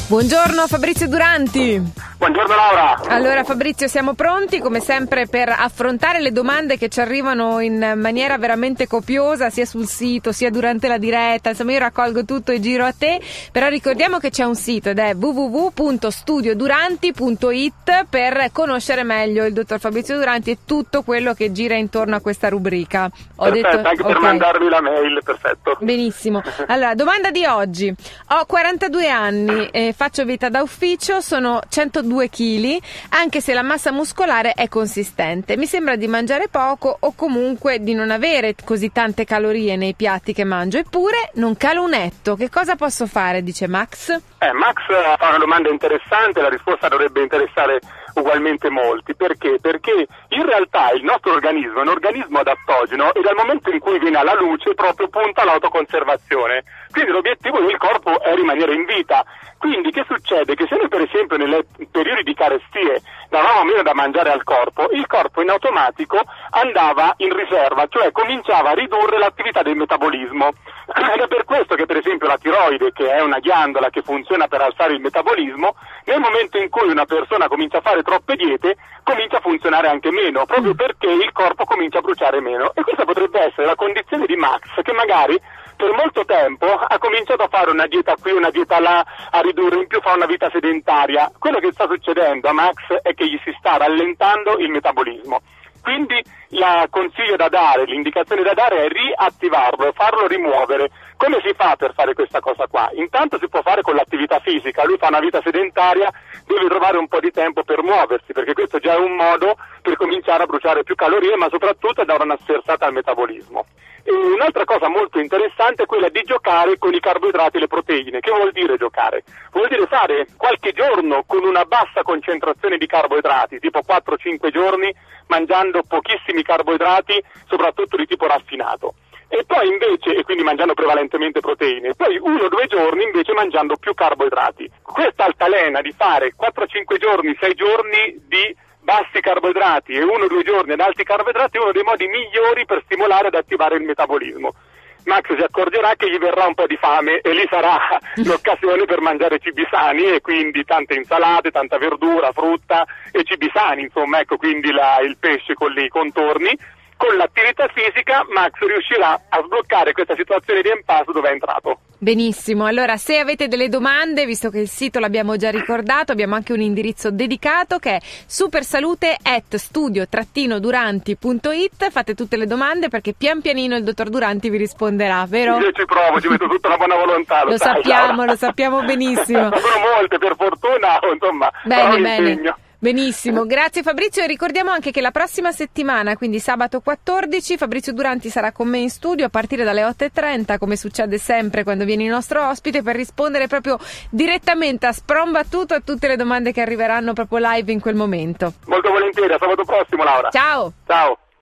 Buongiorno Fabrizio Duranti. Buongiorno Laura. Allora Fabrizio, siamo pronti come sempre per affrontare le domande che ci arrivano in maniera veramente copiosa, sia sul sito sia durante la diretta. Insomma, io raccolgo tutto e giro a te, però ricordiamo che c'è un sito ed è www.studioduranti.it per conoscere meglio il dottor Fabrizio Duranti e tutto quello che gira intorno a questa rubrica. Perfetto, anche per mandarvi la mail, perfetto. Benissimo. Allora, domanda di oggi. Ho 42 anni, faccio vita da ufficio, sono 102 kg, anche se la massa muscolare è consistente. Mi sembra di mangiare poco o comunque di non avere così tante calorie nei piatti che mangio, eppure non calo un etto. Che cosa posso fare, dice Max? Max fa una domanda interessante, la risposta dovrebbe interessare ugualmente molti. Perché? Perché in realtà il nostro organismo è un organismo adattogeno e dal momento in cui viene alla luce proprio punta all'autoconservazione. Quindi l'obiettivo del corpo è rimanere in vita. Quindi che succede? Che se noi per esempio nei periodi di carestie davamo meno da mangiare al corpo, il corpo in automatico andava in riserva, cioè cominciava a ridurre l'attività del metabolismo. Ed è per questo che per esempio la tiroide, che è una ghiandola che funziona per alzare il metabolismo, nel momento in cui una persona comincia a fare troppe diete, comincia a funzionare anche meno, proprio perché il corpo comincia a bruciare meno. E questa potrebbe essere la condizione di Max, che magari per molto tempo ha cominciato a fare una dieta qui, una dieta là, a ridurre, in più fa una vita sedentaria. Quello che sta succedendo a Max è che gli si sta rallentando il metabolismo. Quindi il consiglio da dare, l'indicazione da dare è riattivarlo, farlo rimuovere. Come si fa per fare questa cosa qua? Intanto si può fare con l'attività fisica, lui fa una vita sedentaria, deve trovare un po' di tempo per muoversi, perché questo già è un modo per cominciare a bruciare più calorie, ma soprattutto a dare una sferzata al metabolismo. E un'altra cosa molto interessante è quella di giocare con i carboidrati e le proteine. Che vuol dire giocare? Vuol dire fare qualche giorno con una bassa concentrazione di carboidrati, tipo 4-5 giorni, mangiando pochissimi carboidrati, soprattutto di tipo raffinato. E poi invece, e quindi mangiando prevalentemente proteine, poi 1-2 giorni invece mangiando più carboidrati. Questa altalena di fare 4-5 giorni, 6 giorni di bassi carboidrati e 1-2 giorni ad alti carboidrati è uno dei modi migliori per stimolare ed attivare il metabolismo. Max si accorgerà che gli verrà un po' di fame e lì sarà l'occasione per mangiare cibi sani e quindi tante insalate, tanta verdura, frutta e cibi sani, insomma, ecco, quindi il pesce con i contorni. Con l'attività fisica Max riuscirà a sbloccare questa situazione di impasse dove è entrato. Benissimo, allora se avete delle domande, visto che il sito l'abbiamo già ricordato, abbiamo anche un indirizzo dedicato che è supersalute@studio-duranti.it. Fate tutte le domande perché pian pianino il dottor Duranti vi risponderà, vero? Io ci provo, ci metto tutta la buona volontà. Lo sappiamo benissimo. Sono molte, per fortuna, insomma. Bene. Benissimo, grazie Fabrizio, e ricordiamo anche che la prossima settimana, quindi sabato 14, Fabrizio Duranti sarà con me in studio a partire dalle 8:30, come succede sempre quando viene il nostro ospite, per rispondere proprio direttamente a sprombattuto a tutte le domande che arriveranno proprio live in quel momento. Molto volentieri, a sabato prossimo Laura. Ciao! Ciao!